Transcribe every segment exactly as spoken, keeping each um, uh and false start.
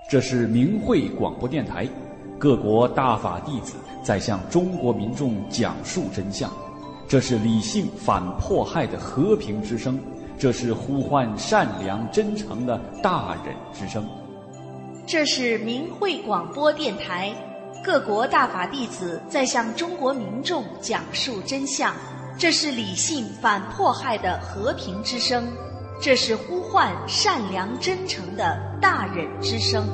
这是明慧广播电台，各国大法弟子在向中国民众讲述真相。这是理性反迫害的和平之声，这是呼唤善良真诚的大忍之声。 这是明慧广播电台，各国大法弟子在向中国民众讲述真相。这是理性反迫害的和平之声，这是呼唤善良真诚的大忍之声。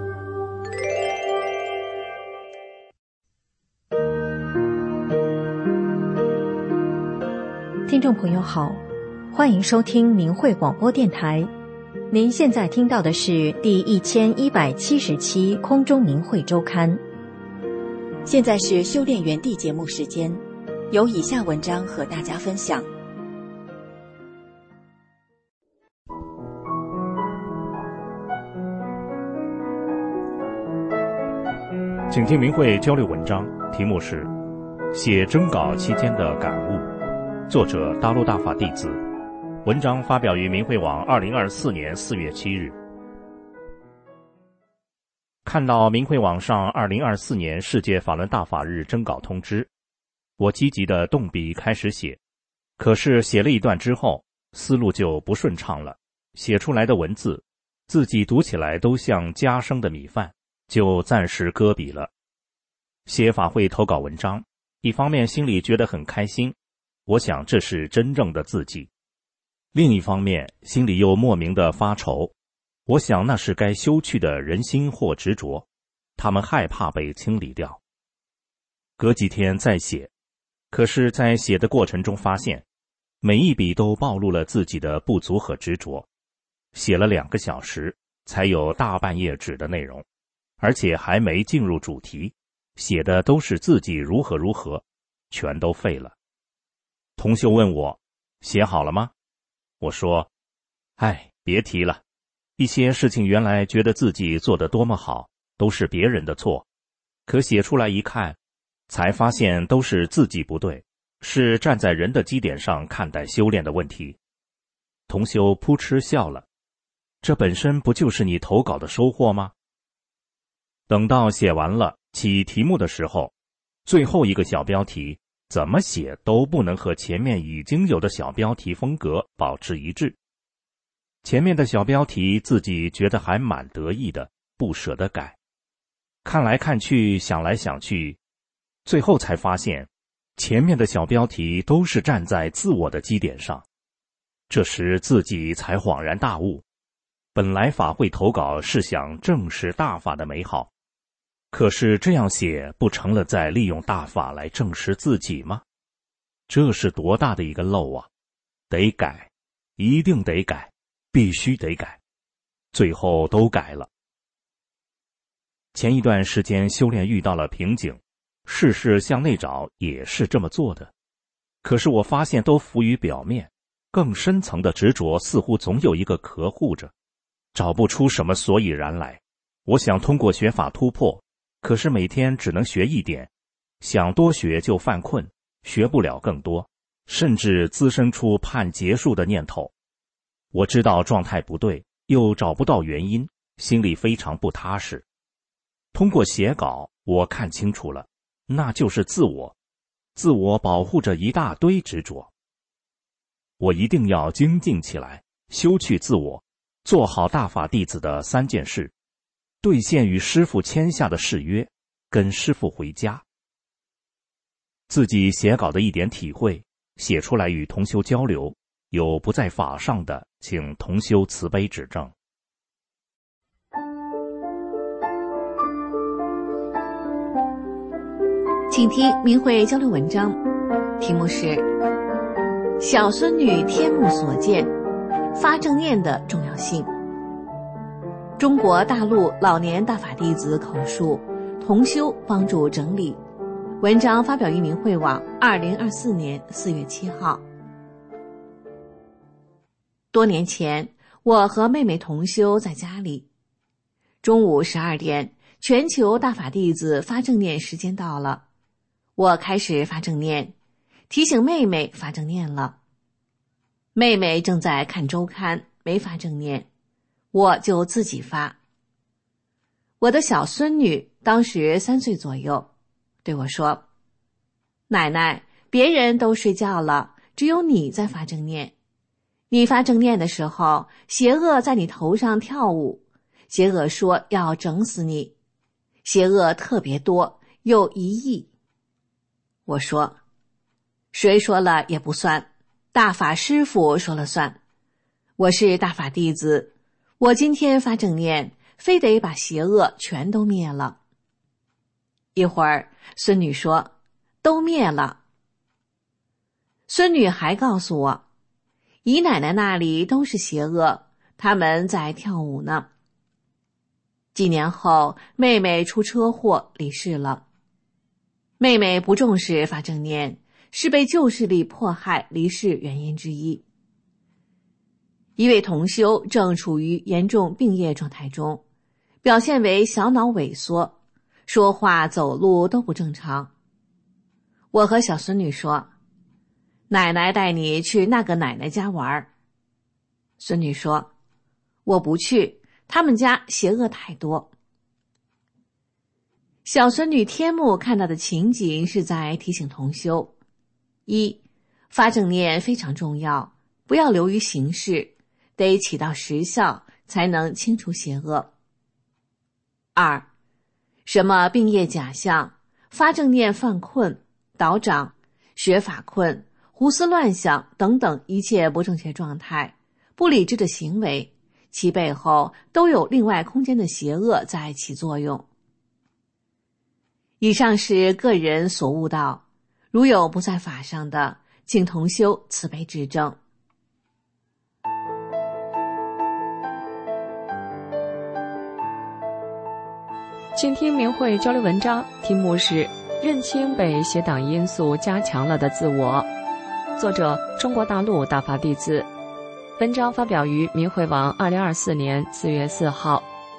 听众朋友好，欢迎收听明慧广播电台。您现在听到的是第一千一百七十期空中明慧周刊。现在是修炼园地节目时间，有以下文章和大家分享。 请听明慧交流文章，题目是写征稿期间的感悟，作者大陆大法弟子，文章发表于明慧网二零二四年四月七日。看到明慧网上二零二四年世界法轮大法日征稿通知，我积极地动笔开始写，可是写了一段之后，思路就不顺畅了，写出来的文字自己读起来都像夹生的米饭，就暂时搁笔了。写法会投稿文章，一方面心里觉得很开心，我想这是真正的自己；另一方面心里又莫名的发愁，我想那是该修去的人心或执着，他们害怕被清理掉。隔几天再写，可是在写的过程中发现，每一笔都暴露了自己的不足和执着。写了两个小时，才有大半页纸的内容，而且还没进入主题，写的都是自己如何如何，全都废了。同修问我，写好了吗？我说，哎，别提了，一些事情原来觉得自己做得多么好，都是别人的错，可写出来一看，才发现都是自己不对，是站在人的基点上看待修炼的问题。同修扑哧笑了，这本身不就是你投稿的收获吗？等到写完了起题目的时候，最后一个小标题怎么写都不能和前面已经有的小标题风格保持一致。前面的小标题自己觉得还蛮得意的，不舍得改。看来看去，想来想去，最后才发现，前面的小标题都是站在自我的基点上。这时自己才恍然大悟，本来法会投稿是想正视大法的美好，可是这样写不成了在利用大法来证实自己吗？这是多大的一个漏啊！得改，一定得改，必须得改。最后都改了。前一段时间修炼遇到了瓶颈，事事向内找也是这么做的，可是我发现都浮于表面，更深层的执着似乎总有一个壳护着，找不出什么所以然来。我想通过学法突破，可是每天只能学一点，想多学就犯困，学不了更多，甚至滋生出盼结束的念头。我知道状态不对，又找不到原因，心里非常不踏实。通过写稿，我看清楚了，那就是自我，自我保护着一大堆执着。我一定要精进起来，修去自我，做好大法弟子的三件事，兑现与师父签下的誓约，跟师父回家。自己写稿的一点体会，写出来与同修交流，有不在法上的，请同修慈悲指正。 请听明慧交流文章，题目是小孙女天目所见，发正念的重要性。中国大陆老年大法弟子口述，同修帮助整理。文章发表于明慧网二零二四年四月七号。多年前，我和妹妹同修在家里，中午十二点，全球大法弟子发正念时间到了，我开始发正念，提醒妹妹发正念了。妹妹正在看周刊，没发正念，我就自己发。 我的小孙女当时三岁左右，对我说：“奶奶，别人都睡觉了，只有你在发正念。你发正念的时候，邪恶在你头上跳舞，邪恶说要整死你，邪恶特别多，有一亿。”我说：“谁说了也不算，大法师父说了算。我是大法弟子，我今天发正念，非得把邪恶全都灭了。”一会儿，孙女说：“都灭了。”孙女还告诉我，姨奶奶那里都是邪恶，他们在跳舞呢。几年后，妹妹出车祸离世了。妹妹不重视发正念，是被旧势力迫害离世原因之一。一位同修正处于严重病业状态中，表现为小脑萎缩，说话走路都不正常。我和小孙女说：“奶奶带你去那个奶奶家玩。”孙女说：“我不去，他们家邪恶太多。”小孙女天目看到的情景是在提醒同修：一，发正念非常重要，不要流于形式，得起到实效，才能清除邪恶。二，什么病业假象、发正念犯困、倒掌、学法困、胡思乱想等等一切不正确状态、不理智的行为，其背后都有另外空间的邪恶在起作用。以上是个人所悟道，如有不在法上的，请同修慈悲指正。 请听明慧交流文章，题目是认清被邪党因素加强了的自我，作者中国大陆大法弟子。文章发表于明慧网二零二四年四月四号。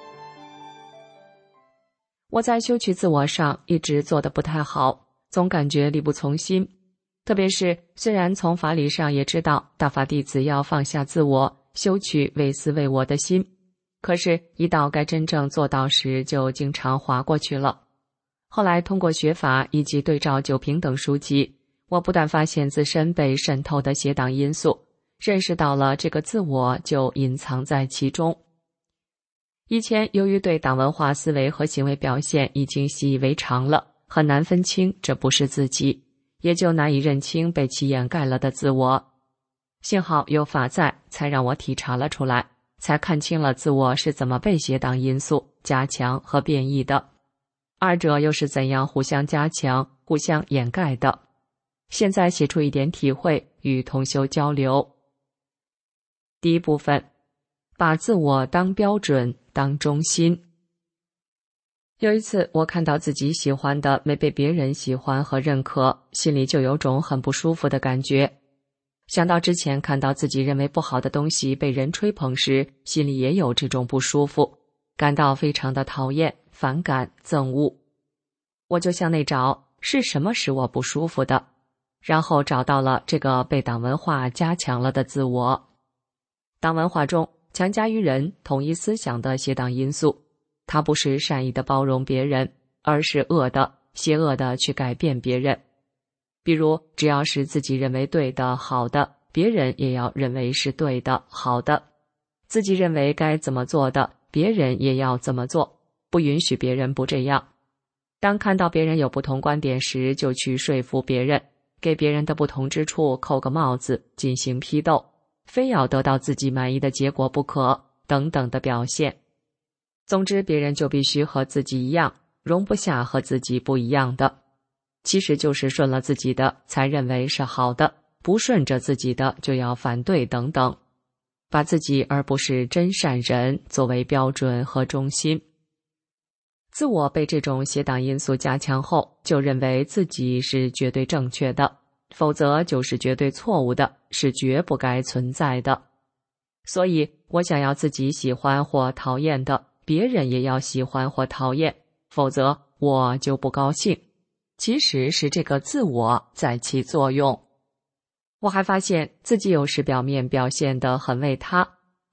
我在修取自我上一直做得不太好，总感觉力不从心。特别是虽然从法理上也知道大法弟子要放下自我，修取为私为我的心，可是一到该真正做到时，就经常滑过去了。后来通过学法以及对照九评等书籍，我不但发现自身被渗透的邪党因素，认识到了这个自我就隐藏在其中。以前由于对党文化思维和行为表现已经习以为常了，很难分清这不是自己，也就难以认清被其掩盖了的自我。幸好有法在，才让我体察了出来，才看清了自我是怎么被邪党因素加强和变异的，二者又是怎样互相加强、互相掩盖的。现在写出一点体会，与同修交流。第一部分，把自我当标准，当中心。有一次我看到自己喜欢的没被别人喜欢和认可，心里就有种很不舒服的感觉。想到之前看到自己认为不好的东西被人吹捧时，心里也有这种不舒服，感到非常的讨厌、反感、憎恶。我就向内找，是什么使我不舒服的，然后找到了这个被党文化加强了的自我。党文化中强加于人统一思想的邪党因素，它不是善意的包容别人，而是恶的、邪恶的去改变别人。比如只要是自己认为对的、好的，别人也要认为是对的、好的。自己认为该怎么做的，别人也要怎么做，不允许别人不这样。当看到别人有不同观点时，就去说服别人，给别人的不同之处扣个帽子，进行批斗，非要得到自己满意的结果不可，等等的表现。总之，别人就必须和自己一样，容不下和自己不一样的。其实就是顺了自己的才认为是好的，不顺着自己的就要反对等等，把自己而不是真善人作为标准和中心。自我被这种邪党因素加强后，就认为自己是绝对正确的，否则就是绝对错误的，是绝不该存在的。所以我想要自己喜欢或讨厌的，别人也要喜欢或讨厌，否则我就不高兴。其实是这个自我在起作用。我还发现自己有时表面表现得很为他，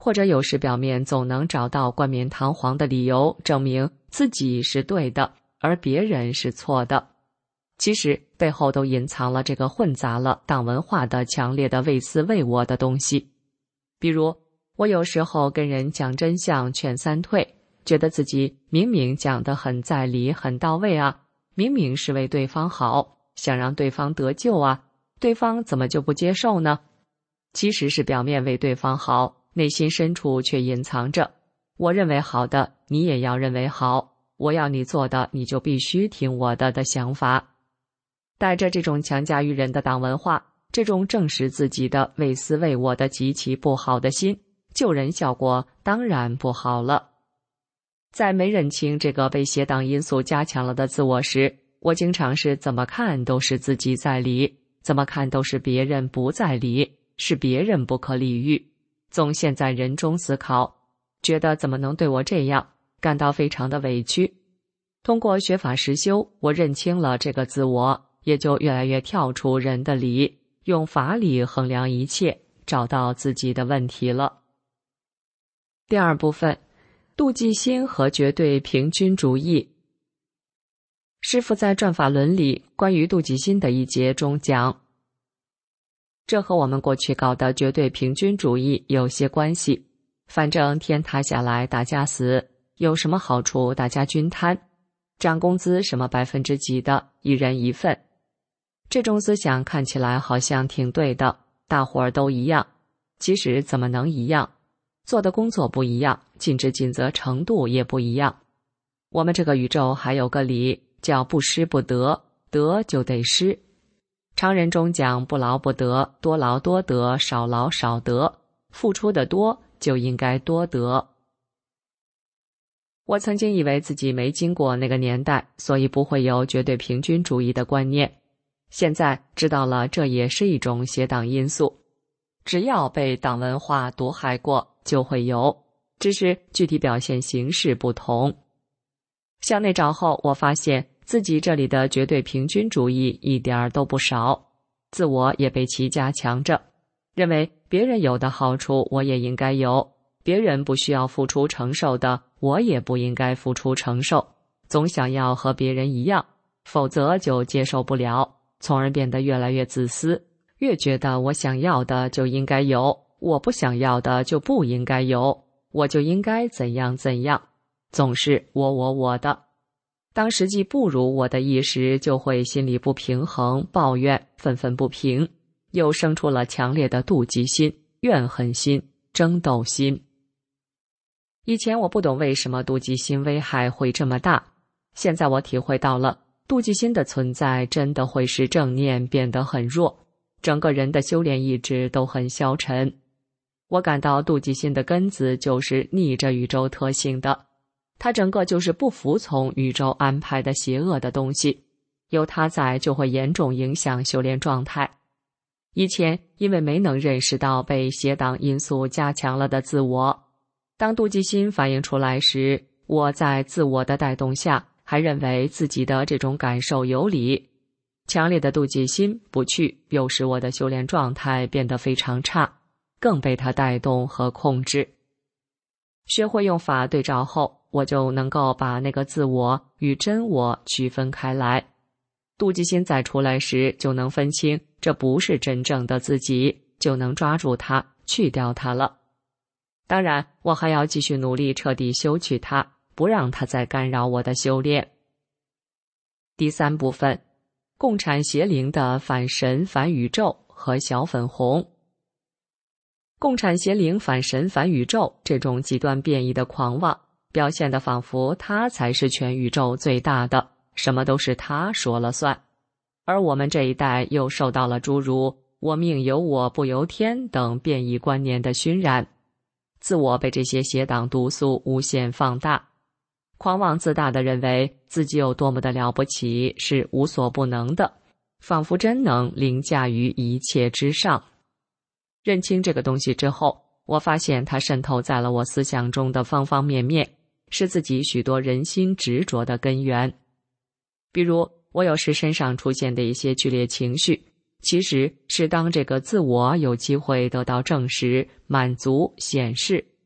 或者有时表面总能找到冠冕堂皇的理由，证明自己是对的，而别人是错的。其实背后都隐藏了这个混杂了党文化的强烈的为私为我的东西。比如我有时候跟人讲真相劝三退，觉得自己明明讲得很在理很到位啊，明明是为对方好，想让对方得救啊，对方怎么就不接受呢？其实是表面为对方好，内心深处却隐藏着我认为好的你也要认为好，我要你做的你就必须听我的的想法。带着这种强加于人的党文化，这种证实自己的为私为我的极其不好的心，救人效果当然不好了。在没认清这个被邪党因素加强了的自我时，我经常是怎么看都是自己在理，怎么看都是别人不在理，是别人不可理喻，总陷在人中思考，觉得怎么能对我这样，感到非常的委屈。通过学法实修，我认清了这个自我，也就越来越跳出人的理，用法理衡量一切，找到自己的问题了。第二部分，妒忌心和绝对平均主义。师父在转法轮里关于妒忌心的一节中讲，这和我们过去搞的绝对平均主义有些关系。反正天塌下来大家死，有什么好处大家均摊，涨工资什么百分之几的，一人一份。这种思想看起来好像挺对的，大伙儿都一样，其实怎么能一样？做的工作不一样，尽职尽责程度也不一样。我们这个宇宙还有个理，叫不失不得，得就得失。常人中讲不劳不得，多劳多得，少劳少得，付出的多就应该多得。我曾经以为自己没经过那个年代，所以不会有绝对平均主义的观念。现在知道了，这也是一种邪党因素。只要被党文化毒害过，就会有，只是具体表现形式不同。向内找后，我发现自己这里的绝对平均主义一点儿都不少，自我也被其加强着，认为别人有的好处我也应该有，别人不需要付出承受的我也不应该付出承受，总想要和别人一样，否则就接受不了，从而变得越来越自私，越觉得我想要的就应该有，我不想要的就不应该有，我就应该怎样怎样，总是我我我的。当实际不如我的意时，就会心里不平衡，抱怨，愤愤不平，又生出了强烈的妒忌心、怨恨心、争斗心。以前我不懂为什么妒忌心危害会这么大，现在我体会到了，妒忌心的存在真的会使正念变得很弱，整个人的修炼意志都很消沉。我感到妒忌心的根子就是逆着宇宙特性的，它整个就是不服从宇宙安排的邪恶的东西，有它在就会严重影响修炼状态。以前因为没能认识到被邪党因素加强了的自我，当妒忌心反映出来时，我在自我的带动下还认为自己的这种感受有理，强烈的妒忌心不去，又使我的修炼状态变得非常差，更被它带动和控制。学会用法对照后，我就能够把那个自我与真我区分开来。妒忌心再出来时，就能分清这不是真正的自己，就能抓住它，去掉它了。当然，我还要继续努力彻底修去它，不让它再干扰我的修炼。第三部分，共产邪灵的反神反宇宙和小粉红。共产邪灵反神反宇宙这种极端变异的狂妄，表现得仿佛他才是全宇宙最大的，什么都是他说了算。而我们这一代又受到了诸如我命由我不由天等变异观念的熏染，自我被这些邪党毒素无限放大，狂妄自大地认为自己有多么的了不起，是无所不能的，仿佛真能凌驾于一切之上。认清这个东西之后，我发现它渗透在了我思想中的方方面面，是自己许多人心执着的根源。比如我有时身上出现的一些剧烈情绪，其实是当这个自我有机会得到证实、满足、显示，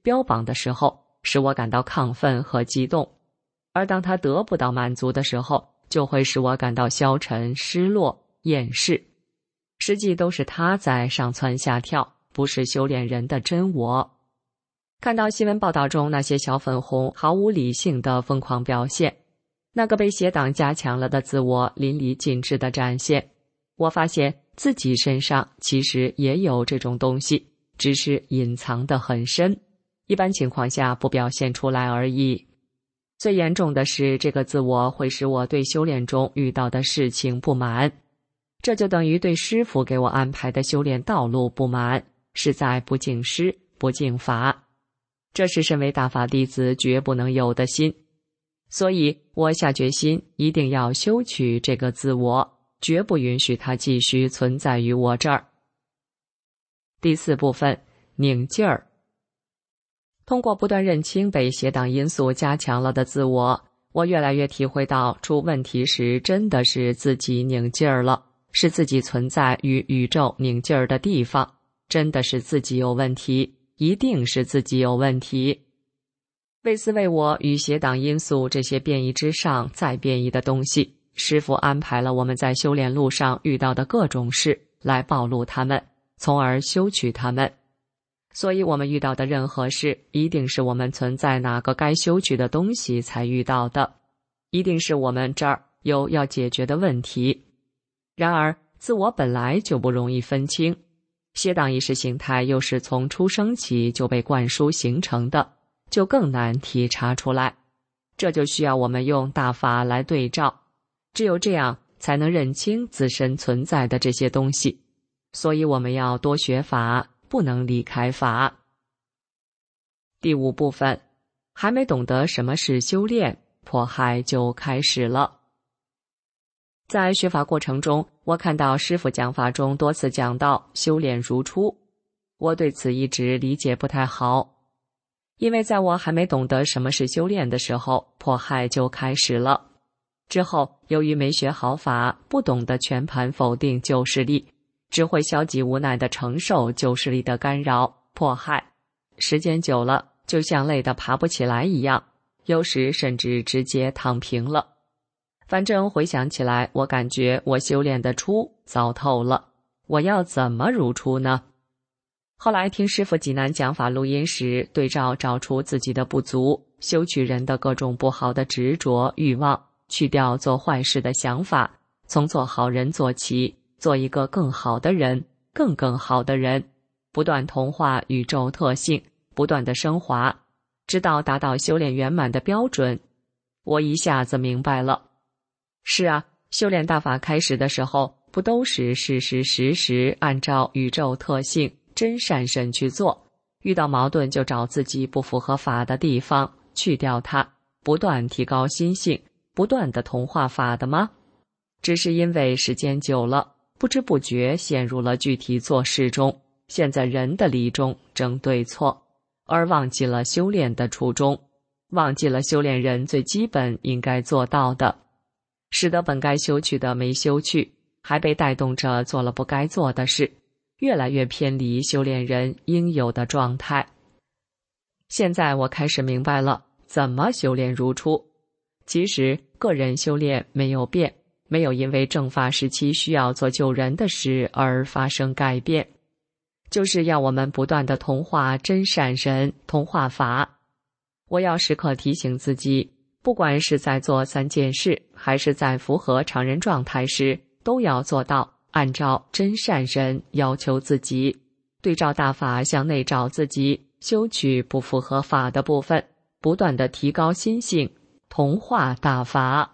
标榜的时候，使我感到亢奋和激动；而当它得不到满足的时候，就会使我感到消沉、失落、厌世。实际都是他在上蹿下跳，不是修炼人的真我。看到新闻报道中那些小粉红毫无理性的疯狂表现，那个被邪党加强了的自我淋漓尽致的展现，我发现自己身上其实也有这种东西，只是隐藏得很深，一般情况下不表现出来而已。最严重的是，这个自我会使我对修炼中遇到的事情不满，这就等于对师父给我安排的修炼道路不满，是在不敬师、不敬法。这是身为大法弟子绝不能有的心，所以我下决心一定要修取这个自我，绝不允许它继续存在于我这儿。第四部分，拧劲儿。通过不断认清被邪党因素加强了的自我，我越来越体会到出问题时真的是自己拧劲儿了，是自己存在与宇宙拧劲儿的地方，真的是自己有问题，一定是自己有问题。为此为我与邪党因素这些变异之上再变异的东西，师父安排了我们在修炼路上遇到的各种事来暴露它们，从而修取它们。所以我们遇到的任何事，一定是我们存在哪个该修取的东西才遇到的，一定是我们这儿有要解决的问题。然而自我本来就不容易分清，邪党意识形态又是从出生起就被灌输形成的，就更难体察出来。这就需要我们用大法来对照，只有这样才能认清自身存在的这些东西。所以我们要多学法，不能离开法。第五部分，还没懂得什么是修炼，迫害就开始了。在学法过程中，我看到师父讲法中多次讲到修炼如初，我对此一直理解不太好。因为在我还没懂得什么是修炼的时候，迫害就开始了。之后由于没学好法，不懂得全盘否定旧势力，只会消极无奈地承受旧势力的干扰、迫害，时间久了就像累得爬不起来一样，有时甚至直接躺平了。反正回想起来，我感觉我修炼的初糟透了，我要怎么如初呢？后来听师父济南讲法录音时，对照找出自己的不足，修取人的各种不好的执着欲望，去掉做坏事的想法，从做好人做起，做一个更好的人，更更好的人，不断同化宇宙特性，不断的升华，直到达到修炼圆满的标准。我一下子明白了。是啊，修炼大法开始的时候，不都是实实实实按照宇宙特性真善神去做，遇到矛盾就找自己不符合法的地方，去掉它，不断提高心性，不断的同化法的吗？只是因为时间久了，不知不觉陷入了具体做事中，陷在人的理中争对错，而忘记了修炼的初衷，忘记了修炼人最基本应该做到的，使得本该修去的没修去，还被带动着做了不该做的事，越来越偏离修炼人应有的状态。现在我开始明白了怎么修炼如初。其实个人修炼没有变，没有因为正法时期需要做救人的事而发生改变，就是要我们不断地同化真善人，同化法。我要时刻提醒自己，不管是在做三件事，还是在符合常人状态时，都要做到按照真善人要求自己，对照大法向内找自己，修取不符合法的部分，不断地提高心性，同化大法。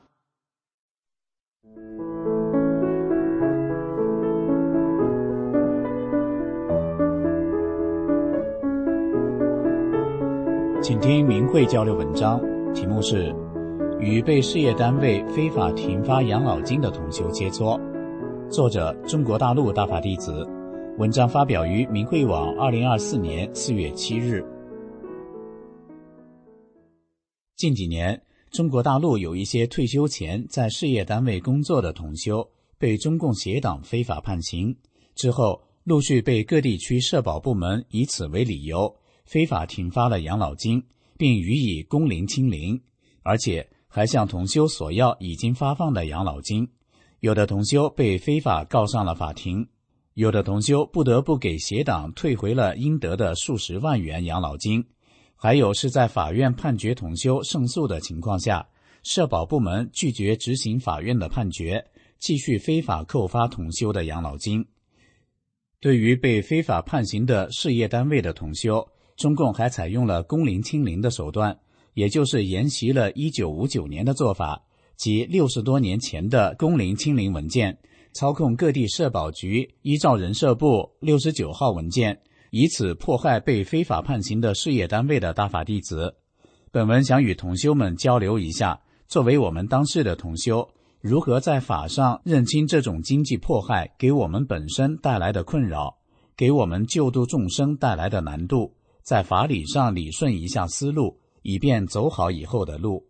请听明慧交流文章，题目是与被事业单位非法停发养老金的同修切磋，作者中国大陆大法弟子，文章发表于明慧网二零二四年四月七日。近几年，中国大陆有一些退休前在事业单位工作的同修被中共邪党非法判刑，之后陆续被各地区社保部门以此为理由非法停发了养老金，并予以工龄清零，而且还向同修索要已经发放的养老金。有的同修被非法告上了法庭，有的同修不得不给协党退回了应得的数十万元养老金，还有是在法院判决同修胜诉的情况下，社保部门拒绝执行法院的判决，继续非法扣发同修的养老金。对于被非法判刑的事业单位的同修，中共还采用了工龄清零的手段，也就是沿袭了一九五九年的做法，即六十多年前的工龄清零文件，操控各地社保局依照人社部六十九号文件，以此迫害被非法判刑的事业单位的大法弟子。本文想与同修们交流一下，作为我们当事的同修，如何在法上认清这种经济迫害给我们本身带来的困扰，给我们救度众生带来的难度，在法理上理顺一下思路，以便走好以后的路。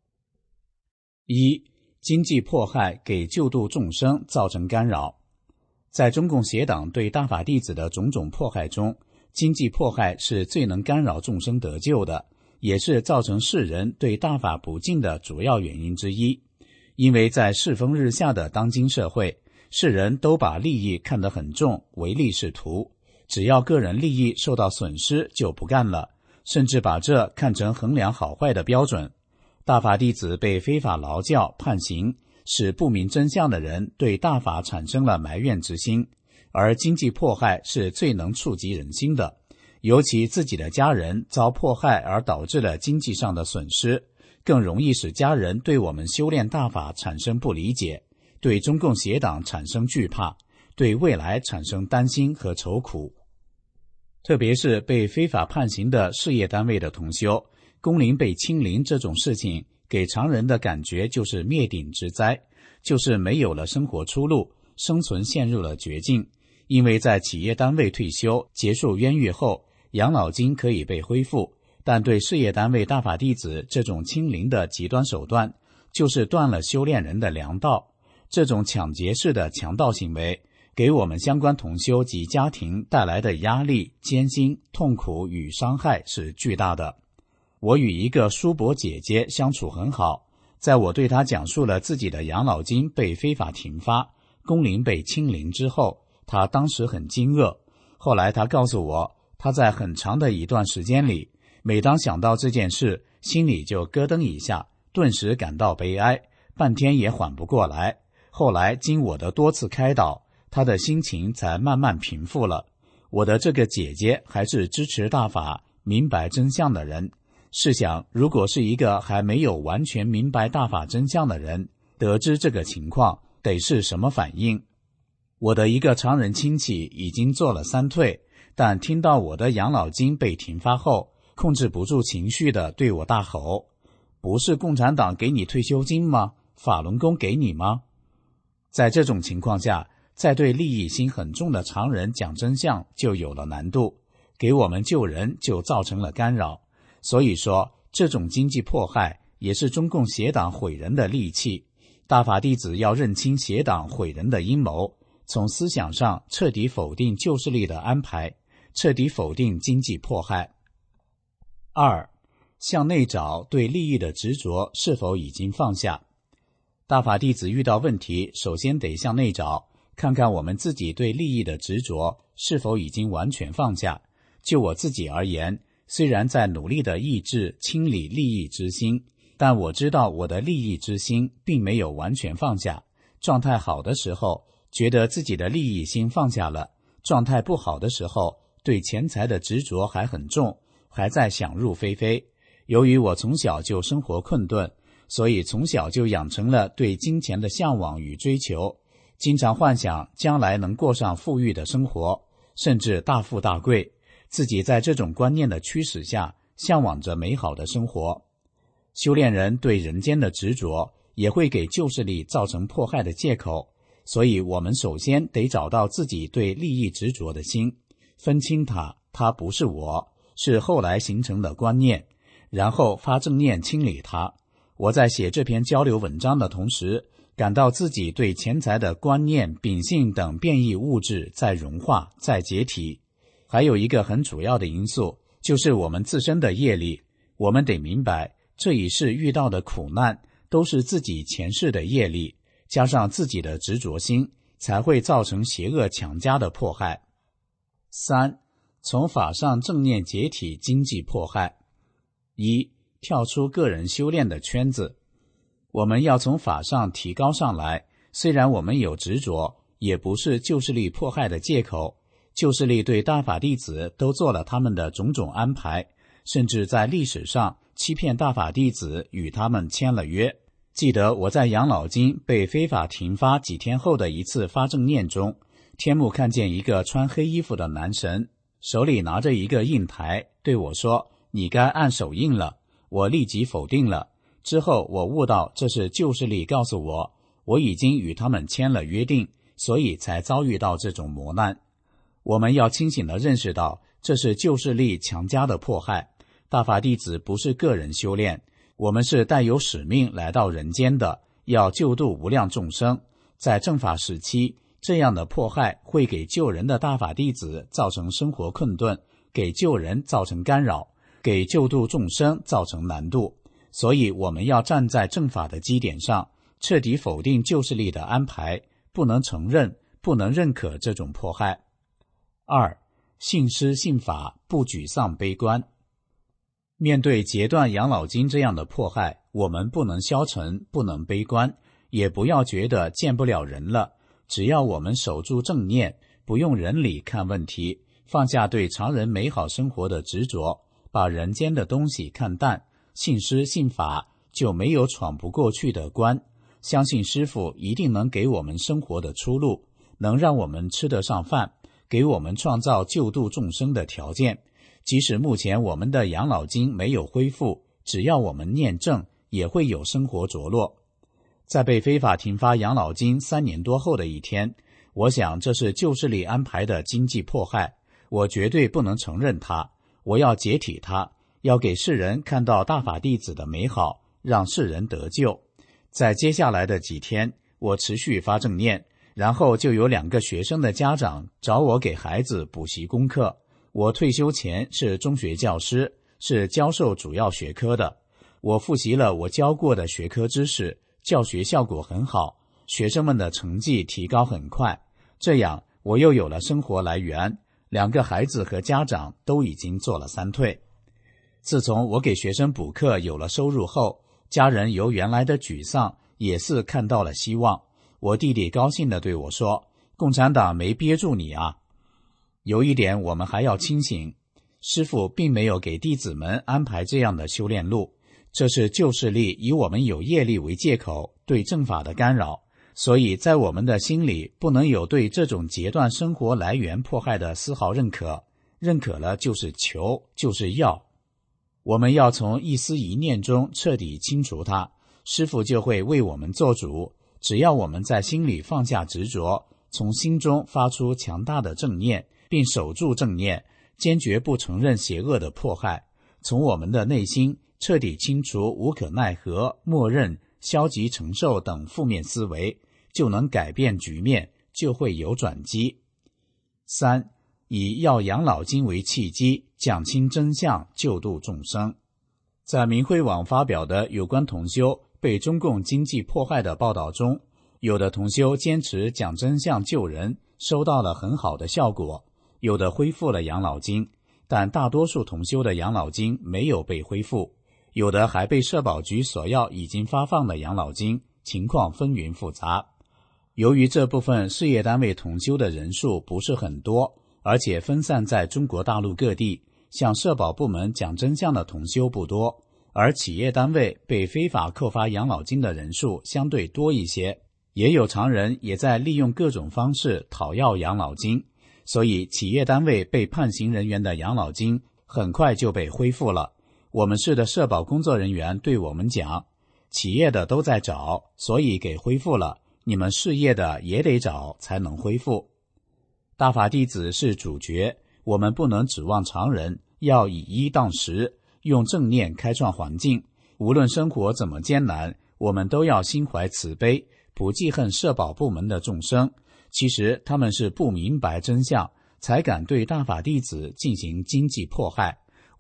一、经济迫害给救度众生造成干扰。在中共邪党对大法弟子的种种迫害中，经济迫害是最能干扰众生得救的，也是造成世人对大法不敬的主要原因之一。因为在世风日下的当今社会，世人都把利益看得很重，唯利是图，只要个人利益受到损失就不干了，甚至把这看成衡量好坏的标准。大法弟子被非法劳教判刑，使不明真相的人对大法产生了埋怨之心，而经济迫害是最能触及人心的，尤其自己的家人遭迫害而导致了经济上的损失，更容易使家人对我们修炼大法产生不理解，对中共邪党产生惧怕，对未来产生担心和愁苦。特别是被非法判刑的事业单位的同修，工龄被清零这种事情，给常人的感觉就是灭顶之灾，就是没有了生活出路，生存陷入了绝境。因为在企业单位退休结束冤狱后，养老金可以被恢复，但对事业单位大法弟子这种清零的极端手段，就是断了修炼人的良道。这种抢劫式的强盗行为，给我们相关同修及家庭带来的压力、艰辛、痛苦与伤害是巨大的。我与一个叔伯姐姐相处很好，在我对她讲述了自己的养老金被非法停发、工龄被清零之后，她当时很惊愕。后来她告诉我，她在很长的一段时间里，每当想到这件事，心里就咯噔一下，顿时感到悲哀，半天也缓不过来。后来经我的多次开导，她的心情才慢慢平复了。我的这个姐姐还是支持大法、明白真相的人。试想，如果是一个还没有完全明白大法真相的人，得知这个情况，得是什么反应？我的一个常人亲戚已经做了三退，但听到我的养老金被停发后，控制不住情绪地对我大吼：不是共产党给你退休金吗？法轮功给你吗？在这种情况下，再对利益心很重的常人讲真相就有了难度，给我们救人就造成了干扰。所以说，这种经济迫害也是中共邪党毁人的利器。大法弟子要认清邪党毁人的阴谋，从思想上彻底否定旧势力的安排，彻底否定经济迫害。二、向内找对利益的执着是否已经放下。大法弟子遇到问题，首先得向内找，看看我们自己对利益的执着是否已经完全放下。就我自己而言，虽然在努力地抑制清理利益之心，但我知道我的利益之心并没有完全放下。状态好的时候，觉得自己的利益心放下了；状态不好的时候，对钱财的执着还很重，还在想入非非。由于我从小就生活困顿，所以从小就养成了对金钱的向往与追求，经常幻想将来能过上富裕的生活，甚至大富大贵。自己在这种观念的驱使下，向往着美好的生活。修炼人对人间的执着，也会给旧势力造成迫害的借口，所以我们首先得找到自己对利益执着的心，分清它，它不是我，是后来形成的观念，然后发正念清理它。我在写这篇交流文章的同时，感到自己对钱财的观念、秉性等变异物质在融化，在解体。还有一个很主要的因素， 就是我们自身的业力。我们得明白，这一世遇到的苦难都是自己前世的业力，加上自己的执着心，才会造成邪恶强加的迫害。三、从法上正念解体经济迫害。一、跳出个人修炼的圈子。我们要从法上提高上来，虽然我们有执着，也不是旧势力迫害的借口。旧势力对大法弟子都做了他们的种种安排，甚至在历史上欺骗大法弟子，与他们签了约。记得我在养老金被非法停发几天后的一次发正念中，天目看见一个穿黑衣服的男神，手里拿着一个印台，对我说：“你该按手印了。”我立即否定了。之后我悟到这是旧势力告诉我，我已经与他们签了约定，所以才遭遇到这种磨难。我们要清醒地认识到，这是旧势力强加的迫害。大法弟子不是个人修炼，我们是带有使命来到人间的，要救度无量众生。在正法时期，这样的迫害会给救人的大法弟子造成生活困顿，给救人造成干扰，给救度众生造成难度。所以我们要站在正法的基点上，彻底否定旧势力的安排，不能承认，不能认可这种迫害。二、信师信法，不沮丧悲观。面对截断养老金这样的迫害，我们不能消沉，不能悲观，也不要觉得见不了人了。只要我们守住正念，不用人理看问题，放下对常人美好生活的执着，把人间的东西看淡，信师信法，就没有闯不过去的关。相信师父一定能给我们生活的出路，能让我们吃得上饭，给我们创造救度众生的条件。即使目前我们的养老金没有恢复，只要我们念正，也会有生活着落。在被非法停发养老金三年多后的一天，我想这是旧势力安排的经济迫害，我绝对不能承认它，我要解体它，要给世人看到大法弟子的美好，让世人得救。在接下来的几天，我持续发正念，然后就有两个学生的家长找我给孩子补习功课。我退休前是中学教师，是教授主要学科的。我复习了我教过的学科知识，教学效果很好，学生们的成绩提高很快。这样我又有了生活来源，两个孩子和家长都已经做了三退。自从我给学生补课有了收入后，家人由原来的沮丧也是看到了希望。我弟弟高兴地对我说：“共产党没憋住你啊！”有一点我们还要清醒，师父并没有给弟子们安排这样的修炼路，这是旧势力以我们有业力为借口对正法的干扰，所以在我们的心里不能有对这种截断生活来源迫害的丝毫认可，认可了就是求，就是要。我们要从一思一念中彻底清除它，师父就会为我们做主。只要我们在心里放下执着，从心中发出强大的正念，并守住正念，坚决不承认邪恶的迫害，从我们的内心彻底清除无可奈何、默认、消极承受等负面思维，就能改变局面，就会有转机。三、以要养老金为契机，讲清真相，救度众生。在明慧网发表的有关同修被中共经济迫害的报道中，有的同修坚持讲真相救人，收到了很好的效果，有的恢复了养老金，但大多数同修的养老金没有被恢复，有的还被社保局索要已经发放的养老金，情况纷纭复杂。由于这部分事业单位同修的人数不是很多，而且分散在中国大陆各地，向社保部门讲真相的同修不多，而企业单位被非法扣发养老金的人数相对多一些，也有常人也在利用各种方式讨要养老金，所以企业单位被判刑人员的养老金很快就被恢复了。我们市的社保工作人员对我们讲，企业的都在找，所以给恢复了，你们事业的也得找才能恢复。大法弟子是主角，我们不能指望常人，要以一当十，用正念开创环境。无论生活怎么艰难，我们都要心怀慈悲，不记恨社保部门的众生。其实他们是不明白真相，才敢对大法弟子进行经济迫害。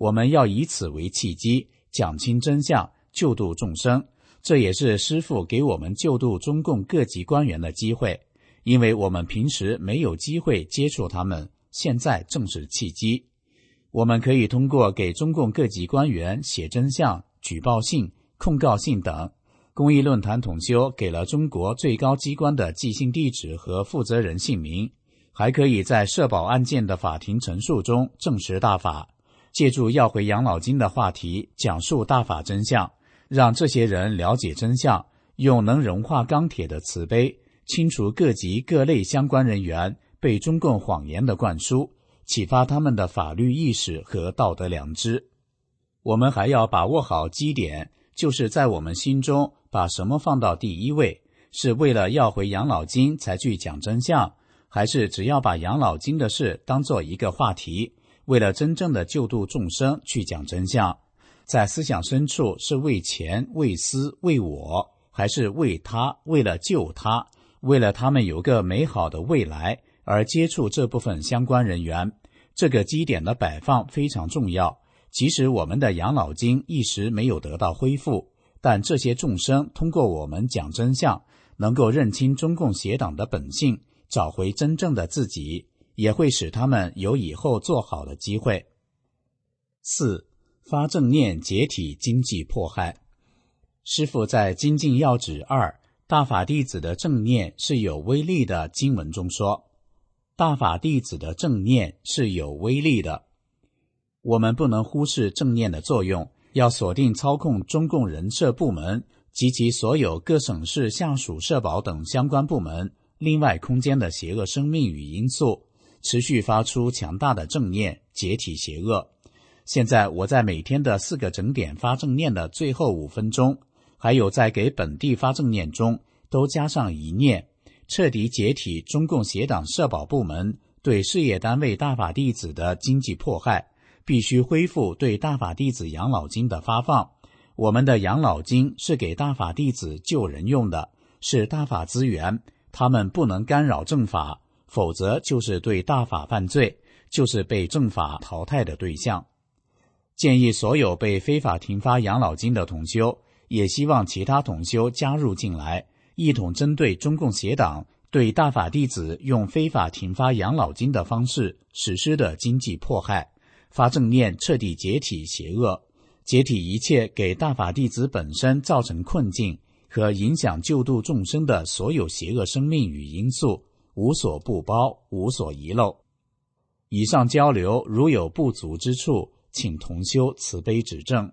我们要以此为契机，讲清真相，救度众生。这也是师父给我们救度中共各级官员的机会，因为我们平时没有机会接触他们，现在正是契机。我们可以通过给中共各级官员写真相、举报信、控告信等。公益论坛统修给了中国最高机关的寄信地址和负责人姓名，还可以在社保案件的法庭陈述中证实大法，借助要回养老金的话题讲述大法真相，让这些人了解真相，用能融化钢铁的慈悲，清除各级各类相关人员被中共谎言的灌输，启发他们的法律意识和道德良知。我们还要把握好基点，就是在我们心中把什么放到第一位，是为了要回养老金才去讲真相，还是只要把养老金的事当做一个话题，为了真正的救度众生去讲真相？在思想深处是为钱、为私、为我，还是为他，为了救他，为了他们有个美好的未来而接触这部分相关人员？这个基点的摆放非常重要。即使我们的养老金一时没有得到恢复，但这些众生通过我们讲真相，能够认清中共邪党的本性，找回真正的自己，也会使他们有以后做好的机会。四、发正念解体经济迫害。师父在《精进要旨二大法弟子的正念是有威力的》经文中说，大法弟子的正念是有威力的。我们不能忽视正念的作用，要锁定操控中共人社部门及其所有各省市下属社保等相关部门另外空间的邪恶生命与因素，持续发出强大的正念，解体邪恶。现在我在每天的四个整点发正念的最后五分钟，还有在给本地发正念中，都加上一念，彻底解体中共邪党社保部门对事业单位大法弟子的经济迫害，必须恢复对大法弟子养老金的发放。我们的养老金是给大法弟子救人用的，是大法资源，他们不能干扰正法，否则就是对大法犯罪，就是被正法淘汰的对象。建议所有被非法停发养老金的同修，也希望其他同修加入进来，一同针对中共邪党对大法弟子用非法停发养老金的方式实施的经济迫害，发正念彻底解体邪恶，解体一切给大法弟子本身造成困境和影响救度众生的所有邪恶生命与因素，无所不包，无所遗漏。以上交流如有不足之处，请同修慈悲指正。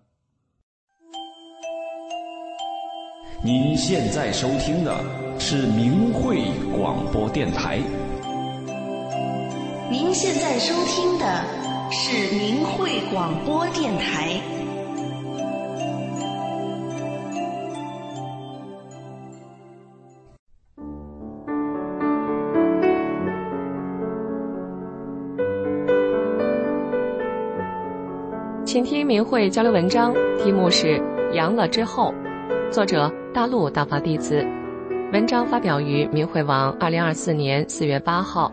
您现在收听的是明慧广播电台。 您现在收听的是明慧广播电台。 请听明慧交流文章，题目是《阳了之后》，作者大陆大法弟子。文章发表于明慧网二零二四年四月八号。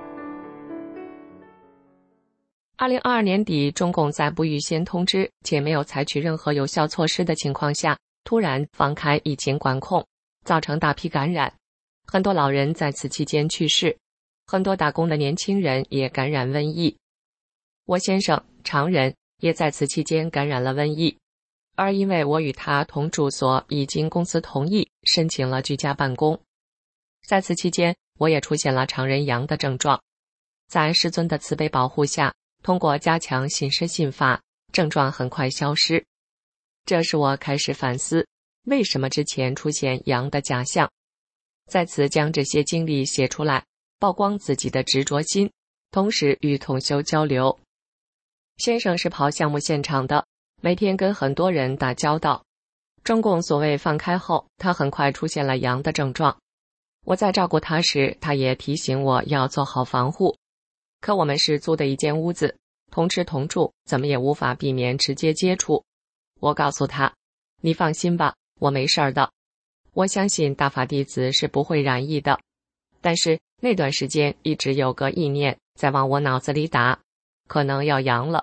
二零二二年底，中共在不预先通知且没有采取任何有效措施的情况下，突然放开疫情管控，造成大批感染，很多老人在此期间去世，很多打工的年轻人也感染瘟疫。我先生常人也在此期间感染了瘟疫，而因为我与他同住所已经公司同意申请了居家办公，在此期间我也出现了常人阳的症状，在师尊的慈悲保护下，通过加强信师信法，症状很快消失。这使我开始反思，为什么之前出现阳的假象，在此将这些经历写出来，曝光自己的执着心，同时与同修交流。先生是跑项目现场的，每天跟很多人打交道。中共所谓放开后，他很快出现了阳的症状。我在照顾他时，他也提醒我要做好防护。可我们是租的一间屋子，同吃同住，怎么也无法避免直接接触。我告诉他，你放心吧，我没事儿的。我相信大法弟子是不会染疫的。但是那段时间一直有个意念在往我脑子里打，可能要阳了，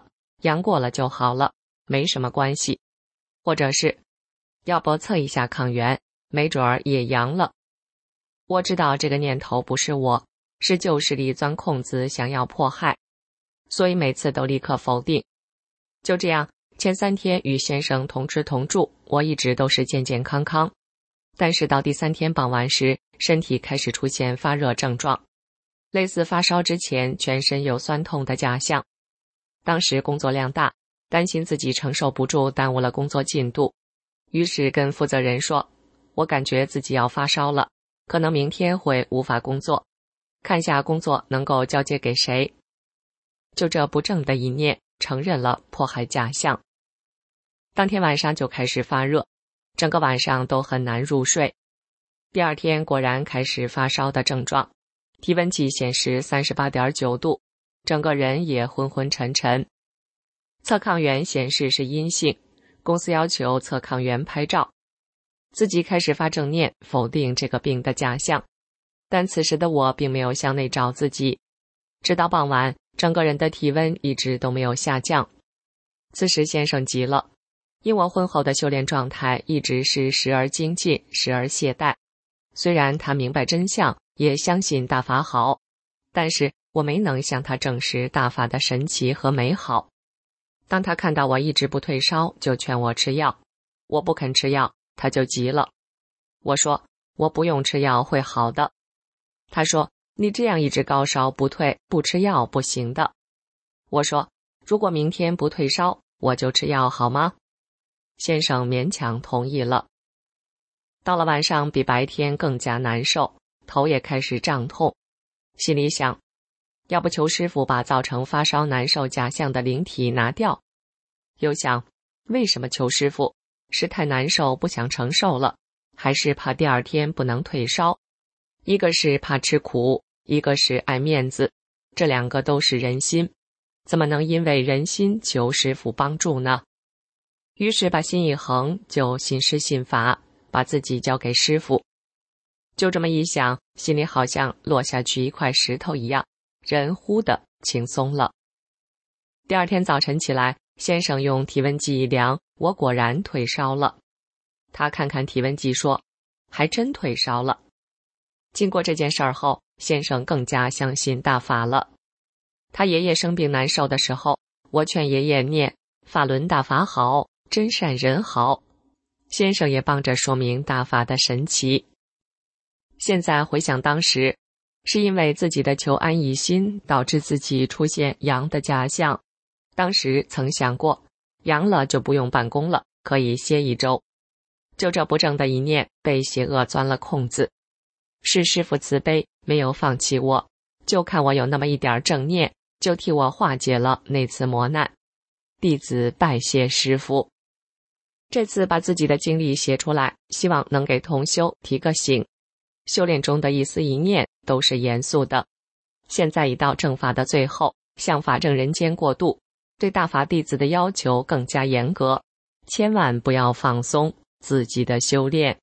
阳过了就好了，没什么关系。或者是，要不测一下抗原，没准儿也阳了。我知道这个念头不是我，是旧势力钻空子想要迫害，所以每次都立刻否定。就这样，前三天与先生同吃同住，我一直都是健健康康。但是到第三天傍晚时，身体开始出现发热症状，类似发烧之前全身有酸痛的假象。当时工作量大，担心自己承受不住，耽误了工作进度，于是跟负责人说，我感觉自己要发烧了，可能明天会无法工作，看下工作能够交接给谁。就这不正的一念，承认了迫害假象。当天晚上就开始发热，整个晚上都很难入睡。第二天果然开始发烧的症状，体温计显示 三十八点九度，整个人也昏昏沉沉。测抗原显示是阴性，公司要求测抗原拍照。自己开始发正念，否定这个病的假象。但此时的我并没有向内找自己，直到傍晚，整个人的体温一直都没有下降。此时先生急了，因我婚后的修炼状态一直是时而精进，时而懈怠。虽然他明白真相，也相信大法好，但是我没能向他证实大法的神奇和美好。当他看到我一直不退烧，就劝我吃药。我不肯吃药，他就急了。我说，我不用吃药会好的。他说，你这样一直高烧不退，不吃药不行的。我说，如果明天不退烧，我就吃药好吗？先生勉强同意了。到了晚上比白天更加难受，头也开始胀痛，心里想，要不求师父把造成发烧难受假象的灵体拿掉。又想，为什么求师父？是太难受不想承受了，还是怕第二天不能退烧？一个是怕吃苦，一个是爱面子，这两个都是人心，怎么能因为人心求师父帮助呢？于是把心一横，就信师信法，把自己交给师父。就这么一想，心里好像落下去一块石头一样，人忽的轻松了。第二天早晨起来，先生用体温计一量，我果然退烧了。他看看体温计说，还真退烧了。经过这件事儿后，先生更加相信大法了。他爷爷生病难受的时候，我劝爷爷念法轮大法好，真善人好。先生也帮着说明大法的神奇。现在回想当时，是因为自己的求安一心，导致自己出现阳的假象。当时曾想过，阳了就不用办公了，可以歇一周。就这不正的一念，被邪恶钻了空子。是师父慈悲，没有放弃我，就看我有那么一点正念，就替我化解了那次磨难。弟子拜谢师父。这次把自己的经历写出来，希望能给同修提个醒。修炼中的一丝一念都是严肃的。现在已到正法的最后，向法正人间过渡，对大法弟子的要求更加严格，千万不要放松自己的修炼。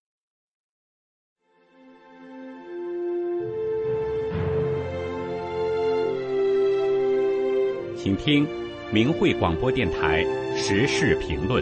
请听明慧广播电台时事评论。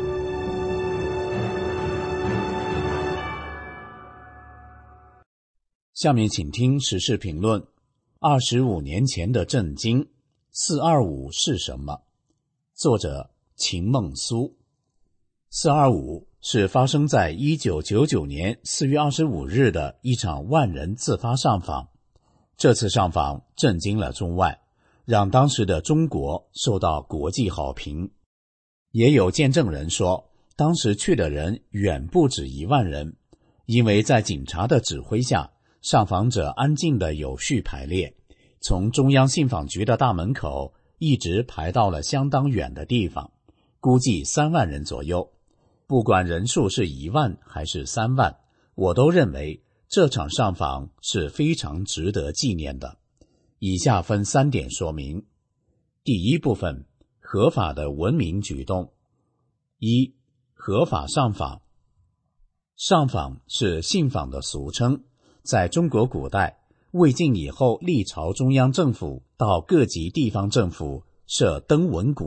下面请听时事评论。二十五年前的震惊，四二五是什么？作者秦梦苏。四二五是发生在一九九九年四月二十五日的一场万人自发上访。这次上访震惊了中外，让当时的中国受到国际好评。也有见证人说，当时去的人远不止一万人，因为在警察的指挥下，上访者安静的有序排列，从中央信访局的大门口一直排到了相当远的地方，估计三万人左右。不管人数是一万还是三万，我都认为这场上访是非常值得纪念的。以下分三点说明。第一部分，合法的文明举动。一、合法上访。上访是信访的俗称，在中国古代，魏晋以后历朝中央政府到各级地方政府设登闻鼓，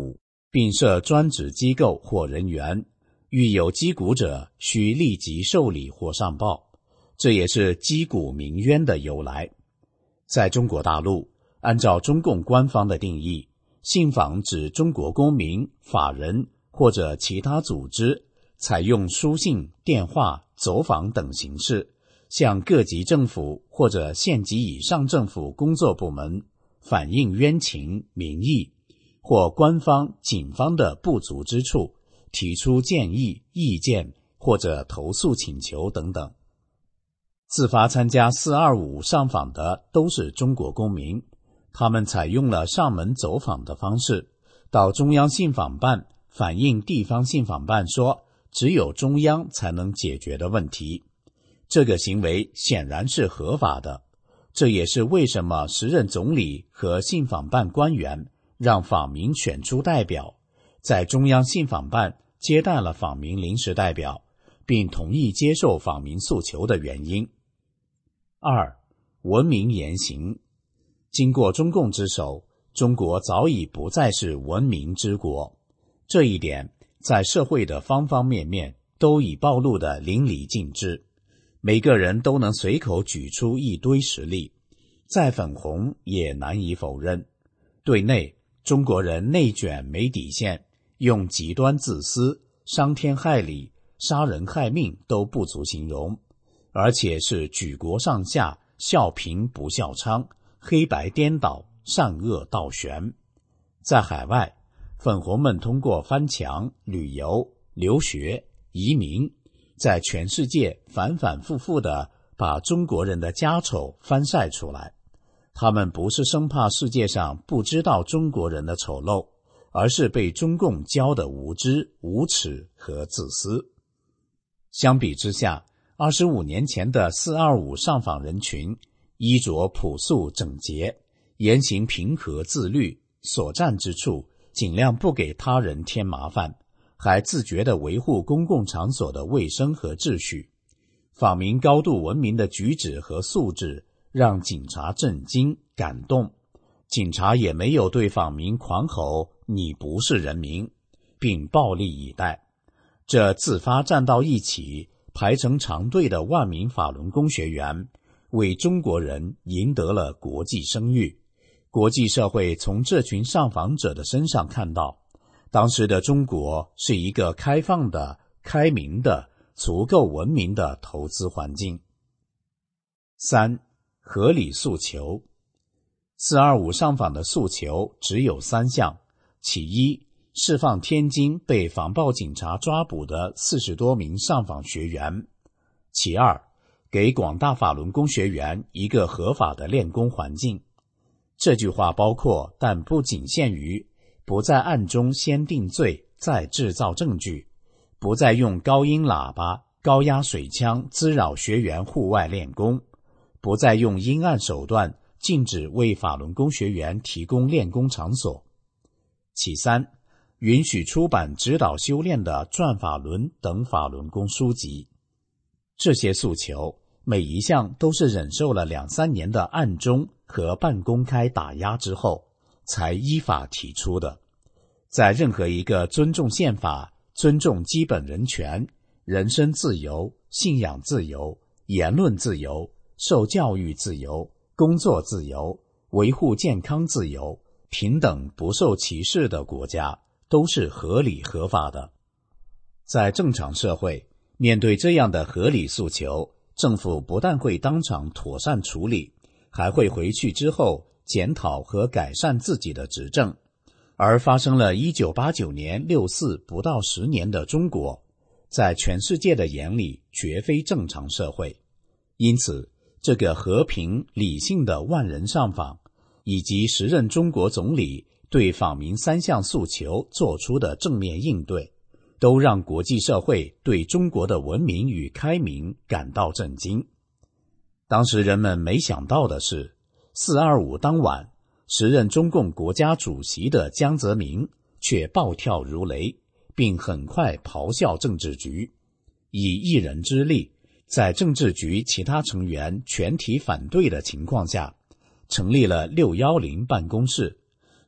并设专职机构或人员，遇有击鼓者，需立即受理或上报。这也是击鼓鸣冤的由来。在中国大陆，按照中共官方的定义，信访指中国公民、法人或者其他组织，采用书信、电话、走访等形式，向各级政府或者县级以上政府工作部门反映冤情、民意，或官方、警方的不足之处，提出建议、意见或者投诉请求等等。自发参加四二五上访的都是中国公民，他们采用了上门走访的方式，到中央信访办反映地方信访办说，只有中央才能解决的问题。这个行为显然是合法的，这也是为什么时任总理和信访办官员让访民选出代表，在中央信访办接待了访民临时代表，并同意接受访民诉求的原因。二、文明言行。经过中共之手，中国早已不再是文明之国，这一点在社会的方方面面都已暴露得淋漓尽致，每个人都能随口举出一堆实例，再粉红也难以否认。对内，中国人内卷没底线，用极端自私、伤天害理、杀人害命都不足形容，而且是举国上下笑贫不笑娼，黑白颠倒，善恶倒悬。在海外，粉红们通过翻墙、旅游、留学、移民，在全世界反反复复地把中国人的家丑翻晒出来。他们不是生怕世界上不知道中国人的丑陋，而是被中共教的无知、无耻和自私。相比之下，二十五年前的四二五上访人群，衣着朴素整洁，言行平和自律，所站之处尽量不给他人添麻烦，还自觉地维护公共场所的卫生和秩序。访民高度文明的举止和素质让警察震惊感动，警察也没有对访民狂吼你不是人民，并暴力以待。这自发站到一起排成长队的万名法轮功学员，为中国人赢得了国际声誉。国际社会从这群上访者的身上看到，当时的中国是一个开放的、开明的、足够文明的投资环境。三、合理诉求。四二五上访的诉求只有三项：其一，释放天津被防暴警察抓捕的四十多名上访学员；其二，给广大法轮功学员一个合法的练功环境。这句话包括但不仅限于不在暗中先定罪再制造证据，不再用高音喇叭、高压水枪滋扰学员户外练功，不再用阴暗手段禁止为法轮功学员提供练功场所。其三，允许出版指导修炼的转法轮等法轮功书籍。这些诉求每一项都是忍受了两三年的暗中和半公开打压之后才依法提出的。在任何一个尊重宪法、尊重基本人权、人身自由、信仰自由、言论自由、受教育自由、工作自由、维护健康自由、平等不受歧视的国家，都是合理合法的。在正常社会，面对这样的合理诉求，政府不但会当场妥善处理，还会回去之后检讨和改善自己的执政。而发生了一九八九年六四不到十年的中国，在全世界的眼里绝非正常社会。因此，这个和平理性的万人上访，以及时任中国总理对访民三项诉求做出的正面应对，都让国际社会对中国的文明与开明感到震惊。当时人们没想到的是，四二五当晚，时任中共国家主席的江泽民却暴跳如雷，并很快咆哮政治局，以一人之力，在政治局其他成员全体反对的情况下，成立了六一零办公室，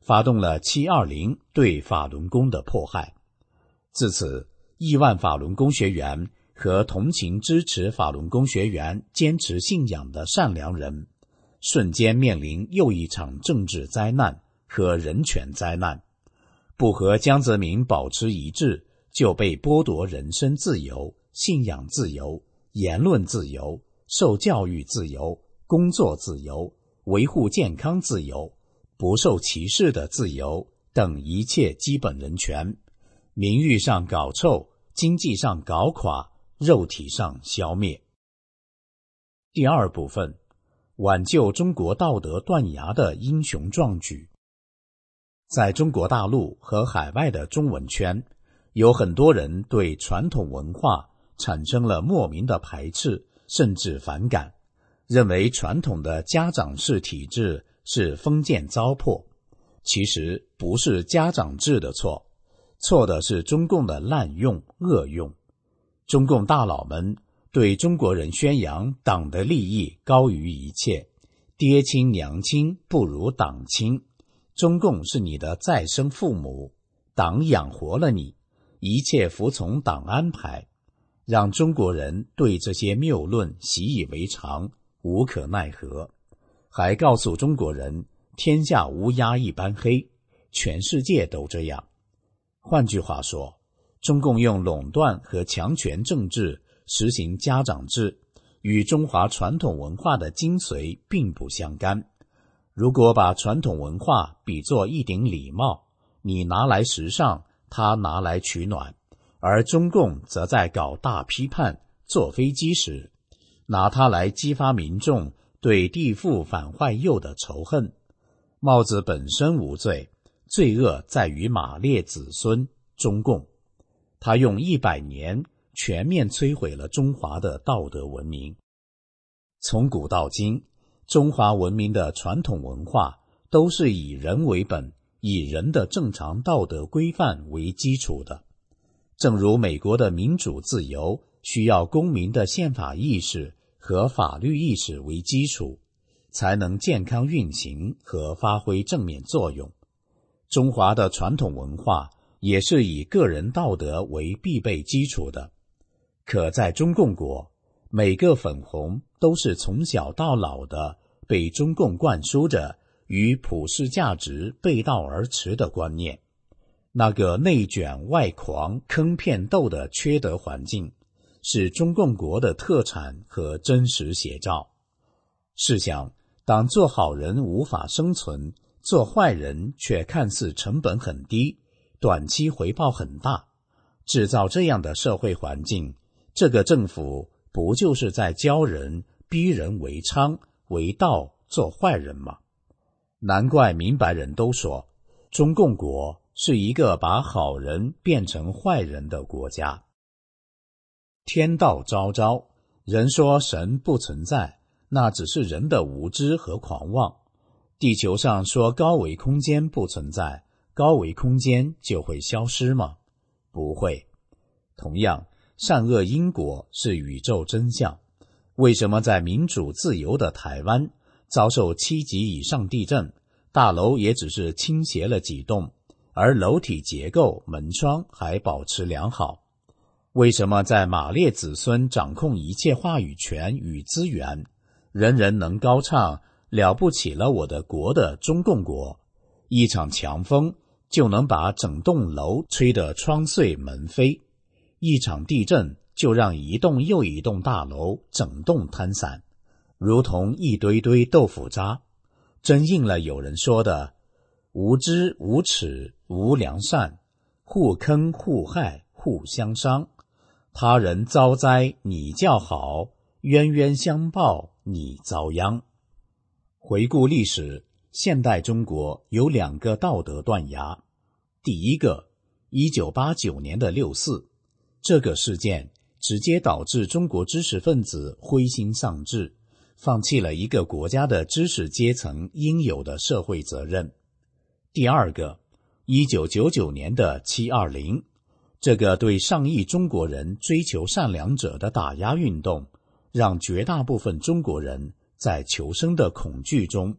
发动了七二零对法轮功的迫害。自此，亿万法轮功学员和同情支持法轮功学员坚持信仰的善良人，瞬间面临又一场政治灾难和人权灾难。不和江泽民保持一致，就被剥夺人身自由、信仰自由、言论自由、受教育自由、工作自由、维护健康自由、不受歧视的自由等一切基本人权，名誉上搞臭，经济上搞垮，肉体上消灭。第二部分，挽救中国道德断崖的英雄壮举。在中国大陆和海外的中文圈，有很多人对传统文化产生了莫名的排斥甚至反感，认为传统的家长式体制是封建糟粕。其实不是家长制的错，错的是中共的滥用恶用。中共大佬们对中国人宣扬党的利益高于一切，爹亲娘亲不如党亲，中共是你的再生父母，党养活了你，一切服从党安排，让中国人对这些谬论习以为常，无可奈何。还告诉中国人，天下乌鸦一般黑，全世界都这样。换句话说，中共用垄断和强权政治实行家长制，与中华传统文化的精髓并不相干。如果把传统文化比作一顶礼帽，你拿来时尚，他拿来取暖，而中共则在搞大批判，坐飞机时拿它来激发民众对地富反坏右的仇恨。帽子本身无罪，罪恶在于马列子孙中共，他用一百年全面摧毁了中华的道德文明。从古到今，中华文明的传统文化都是以人为本，以人的正常道德规范为基础的。正如美国的民主自由需要公民的宪法意识和法律意识为基础，才能健康运行和发挥正面作用。中华的传统文化也是以个人道德为必备基础的。可在中共国，每个粉红都是从小到老的被中共灌输着与普世价值背道而驰的观念。那个内卷外狂坑骗斗的缺德环境，是中共国的特产和真实写照。试想，当做好人无法生存，做坏人却看似成本很低，短期回报很大，制造这样的社会环境，这个政府不就是在教人逼人为娼为盗做坏人吗？难怪明白人都说，中共国是一个把好人变成坏人的国家。天道昭昭，人说神不存在，那只是人的无知和狂妄。地球上说高维空间不存在，高维空间就会消失吗？不会。同样，善恶因果是宇宙真相。为什么在民主自由的台湾遭受七级以上地震，大楼也只是倾斜了几栋，而楼体结构门窗还保持良好？为什么在马列子孙掌控一切话语权与资源，人人能高唱了不起了我的国的中共国，一场强风就能把整栋楼吹得窗碎门飞，一场地震就让一栋又一栋大楼整栋瘫散，如同一堆堆豆腐渣。真应了有人说的，无知无耻无良善，互坑互害互相伤，他人遭灾你叫好，冤冤相报你遭殃。回顾历史，现代中国有两个道德断崖。第一个，一九八九年的六四，这个事件直接导致中国知识分子灰心丧志，放弃了一个国家的知识阶层应有的社会责任。第二个，一九九九年的七二零，这个对上亿中国人追求善良者的打压运动，让绝大部分中国人在求生的恐惧中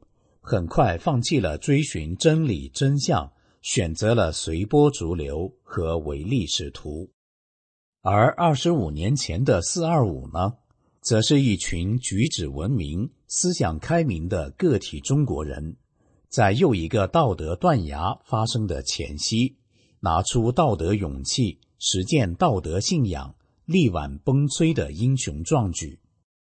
很快放弃了追寻真理真相，选择了随波逐流和唯利是图。而二十五年前的四二五呢，则是一群举止文明、思想开明的个体中国人，在又一个道德断崖发生的前夕，拿出道德勇气，实践道德信仰，力挽崩摧的英雄壮举。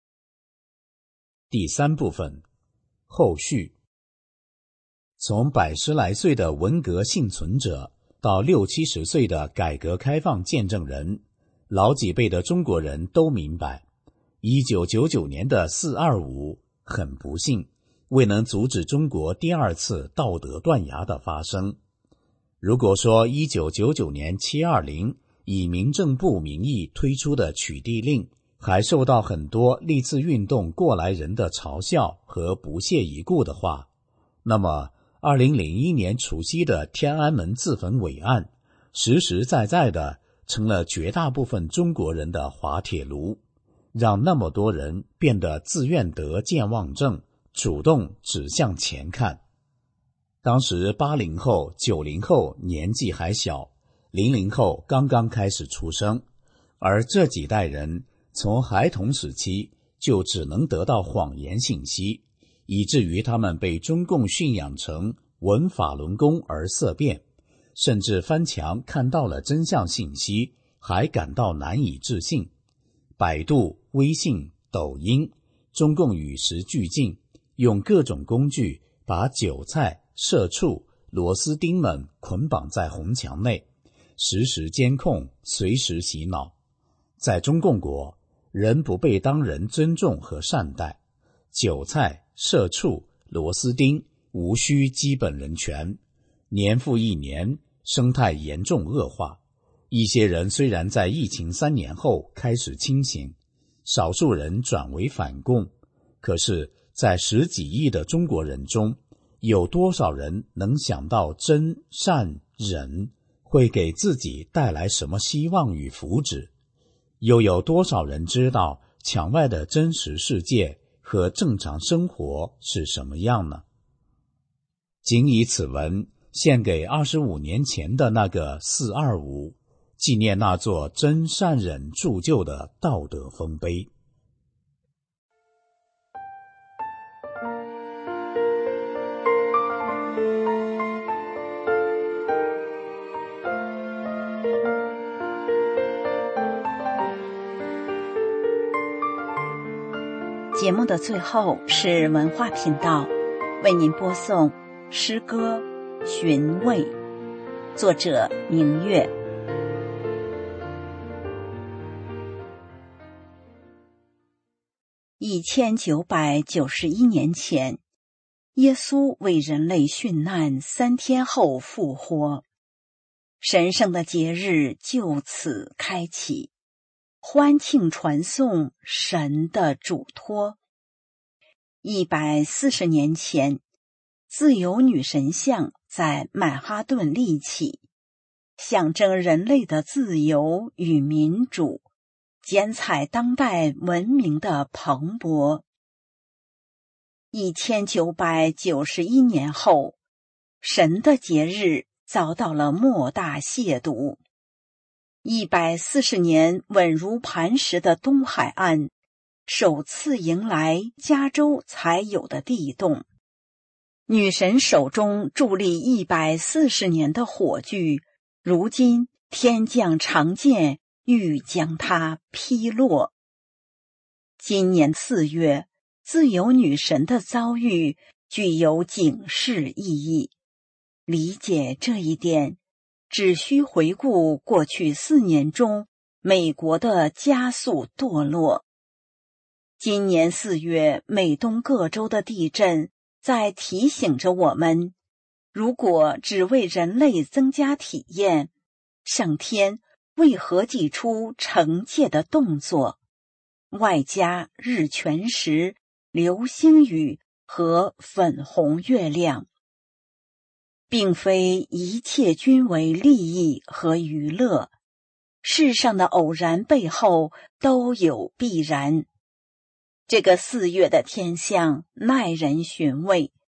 第三部分，后续。从百十来岁的文革幸存者到六七十岁的改革开放见证人，老几辈的中国人都明白，一九九九年的四二五很不幸，未能阻止中国第二次道德断崖的发生。如果说一九九九年七二零以民政部名义推出的取缔令，还受到很多历次运动过来人的嘲笑和不屑一顾的话，那么二零零一年除夕的天安门自焚伟案，实实在在的成了绝大部分中国人的滑铁卢，让那么多人变得自愿得健忘症，主动指向前看。当时八零后、九零后年纪还小，零零后刚刚开始出生，而这几代人从孩童时期就只能得到谎言信息，以至于他们被中共驯养成闻法轮功而色变，甚至翻墙看到了真相信息，还感到难以置信。百度、微信、抖音，中共与时俱进，用各种工具把韭菜、社畜、螺丝钉们捆绑在红墙内，实时监控，随时洗脑。在中共国，人不被当人尊重和善待，韭菜、社畜、螺丝钉无需基本人权，年复一年，生态严重恶化。一些人虽然在疫情三年后开始清醒，少数人转为反共，可是在十几亿的中国人中，有多少人能想到真、善、忍会给自己带来什么希望与福祉？又有多少人知道墙外的真实世界和正常生活是什么样呢？仅以此文献给二十五年前的那个四二五，纪念那座真善忍铸就的道德丰碑。 节目的最后是文化频道为您播送诗歌《寻味》，作者明月。一千九百九十一年前，耶稣为人类殉难三天后复活，神圣的节日就此开启，欢庆传颂神的嘱托。一百四十年前，自由女神像在曼哈顿立起，象征人类的自由与民主，剪彩当代文明的蓬勃。一千九百九十一年后，神的节日遭到了莫大亵渎。一百四十年稳如磐石的东海岸，首次迎来加州才有的地动。女神手中伫立一百四十年的火炬，如今天降长剑，欲将它劈落。今年四月，自由女神的遭遇具有警示意义。理解这一点，只需回顾过去四年中美国的加速堕落。今年四月，美东各州的地震在提醒着我们，如果只为人类增加体验，上天为何祭出惩戒的动作？外加日全食、流星雨和粉红月亮，并非一切均为利益和娱乐，世上的偶然背后都有必然。这个四月的天象耐人寻味，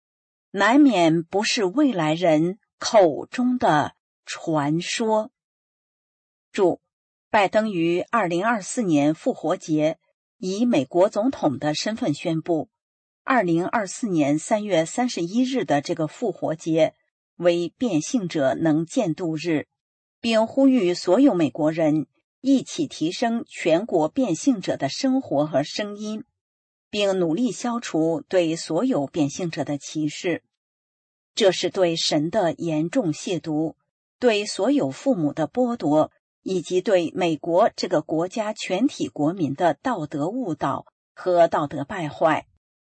难免不是未来人口中的传说。注：拜登于二零二四年复活节以美国总统的身份宣布，二零二四年三月三十一日的这个复活节为变性者能见度日，并呼吁所有美国人一起提升全国变性者的生活和声音，并努力消除对所有变性者的歧视。这是对神的严重亵渎，对所有父母的剥夺，以及对美国这个国家全体国民的道德误导和道德败坏。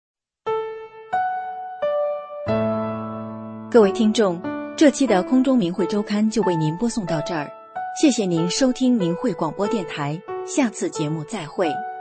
各位听众，这期的空中明慧周刊就为您播送到这儿，谢谢您收听明慧广播电台，下次节目再会。